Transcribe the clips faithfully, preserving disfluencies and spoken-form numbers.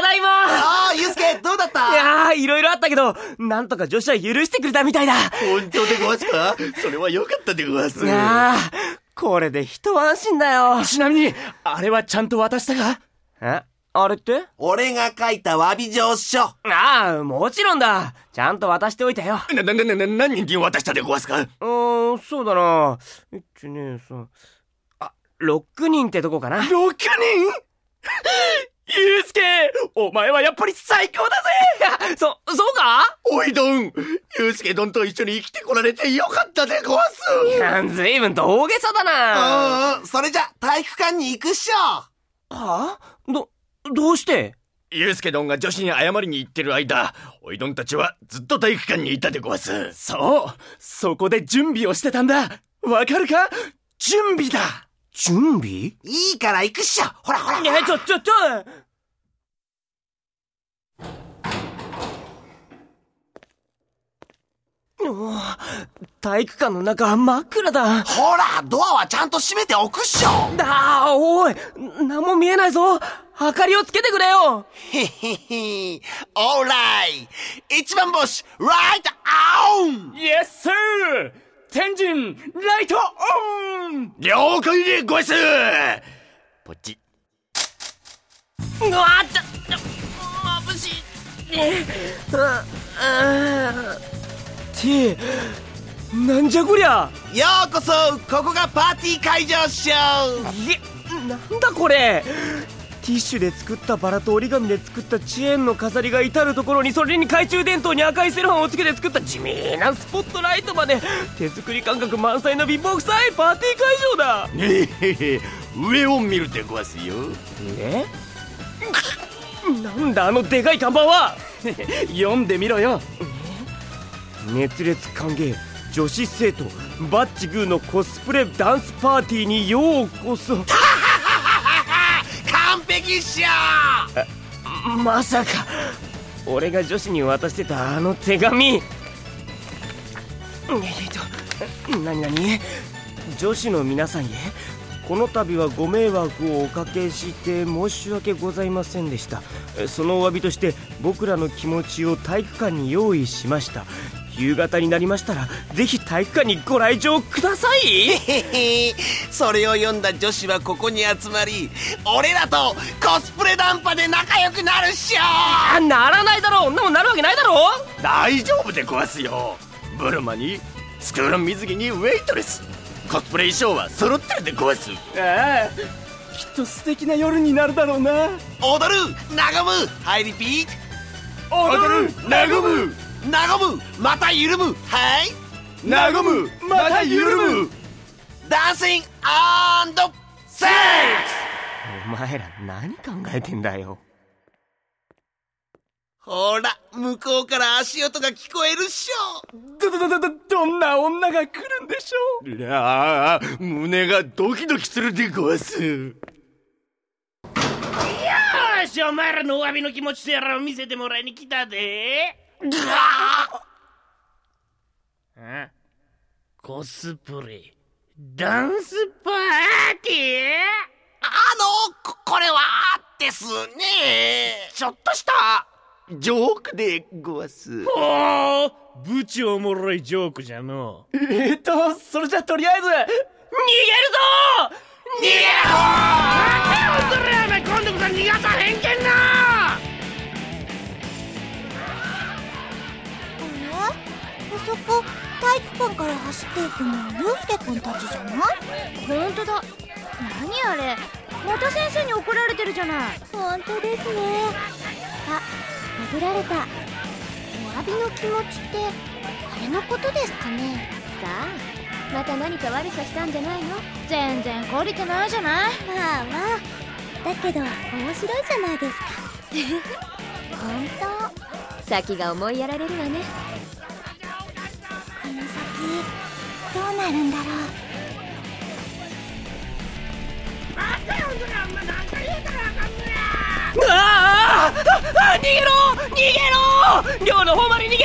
だいま。 ああ、ゆうすけ、どうだった？ いやー、いろいろあったけど、なんとか女子は許してくれたみたいだ。 本当でごわすか？それはよかったでごわす。 ああ、これで一安心だよ。 ちなみに、あれはちゃんと渡したか？ え？あれって？ 俺が書いた詫び状書。 ああ、もちろんだ。ちゃんと渡しておいたよ。 な、な、な、な、何人に渡したでごわすか？ うーん、そうだな。いち、に、さん。あ、ろくにんってとこかな。 ろくにん？ゆうすけ、お前はやっぱり最高だぜ。そ、そうか？ おいどん、ゆうすけどんと一緒に生きてこられてよかったでごわす。 いや、ずいぶんと大げさだな。 うん、それじゃ体育館に行くっしょ。 はあ？ど、どうして？ ゆうすけどんが女子に謝りに行ってる間、おいどんたちはずっと体育館にいたでごわす。 そう、そこで準備をしてたんだ。わかるか？準備だ。 準備？ いいから行くっしょ。ほらほら。 ねえ、ちょ、ちょ、ちょ。体育館の中は真っ暗だ。 ほら、ドアはちゃんと閉めておくっしょ。 だー、おい、何も見えないぞ。明かりをつけてくれよ。 へへへ。オーライ。一番星、ライトオン。 イエスサー。天神、ライトオン。 了解でごわす。ポチ。 うわっ、ちょ、ちょ、眩しい。ねえ、あ、あ、て、なんじゃこりゃ。 ようこそ、ここがパーティー会場っしょ。 え、なんだこれ。ティッシュで作ったバラと折り紙で作ったチェーンの飾りが至る所に、それに懐中電灯に赤いセロハンをつけて作った地味なスポットライトまで、手作り感覚満載の貧乏くさいパーティー会場だ。 ねえ、上を見るでごわすよ。 え？なんだあのでかい看板は。 読んでみろよ。 熱烈歓迎、女子生徒バッチグーのコスプレダンスパーティーにようこそ。 完璧っしょ。 まさか俺が女子に渡してたあの手紙。えっと何何？女子の皆さんへ、この度はご迷惑をおかけして申し訳ございませんでした。そのお詫びとして僕らの気持ちを体育館に用意しました。夕方になりましたらぜひ体育館にご来場ください。 へへへ。それを読んだ女子はここに集まり、俺らとコスプレダンパで仲良くなるっしょ。 あ、ならないだろう。でもなるわけないだろう。 大丈夫でごわすよ。ブルマにスクール水着にウェイトレス、コスプレ衣装は揃ってるでごわす。 ああ、きっと素敵な夜になるだろうな。 踊る、和む、はいリピート。 踊る、和む、 和む、また緩む、はい和む、また緩む。 ダンシングアンドセックス。 お前ら何考えてんだよ。 ほら、向こうから足音が聞こえるっしょ。 ど、ど、ど、ど、どんな女が来るんでしょう。 ああ、胸がドキドキするでごわす。 よーし、お前らのお詫びの気持ちとやらを見せてもらいに来たで。あ、コスプレダンスパーティー？ あの、こ、これはですね、ちょっとしたジョークでごわす。 おー、ぶちおもろいジョークじゃの。 えーと、それじゃとりあえず逃げるぞ逃げろー！なんでよ、それやめ、今度こそ逃がさへんけんな。 あそこ体育館から走っていくのゆうすけくんたちじゃない？ ほんとだ。何あれ、また先生に怒られてるじゃない。 ほんとですね。あ、殴られた。 お詫びの気持ちってあれのことですかね。さあ、また何か悪さしたんじゃないの？全然懲りてないじゃない。 まあまあ、だけど面白いじゃないですか。 ほんと先が思いやられるわね。 この先どうなるんだろう。 待ってよ、それお前なんか言うたらあかんのや。 あーあ、逃げろ逃げろ、寮の方まで逃げ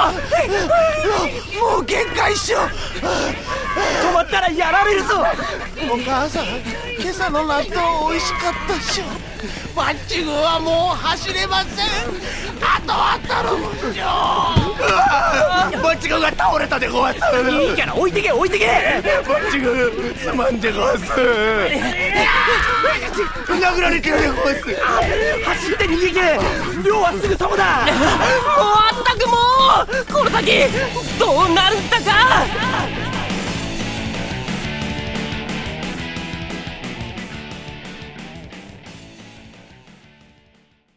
ろ。 もう限界っしょ。 止まったらやられるぞ。 お母さん。 今朝の納豆美味しかったし、バッチグーはもう走れません。あとは頼むっしょ。バッチグーが倒れたでごわす。 いいから置いてけ置いてけ。 バッチグーすまんでごわす。殴られてるでごわす。 走って逃げけ。寮はすぐそこだ。もうあったくもうこの先どうなるんだか。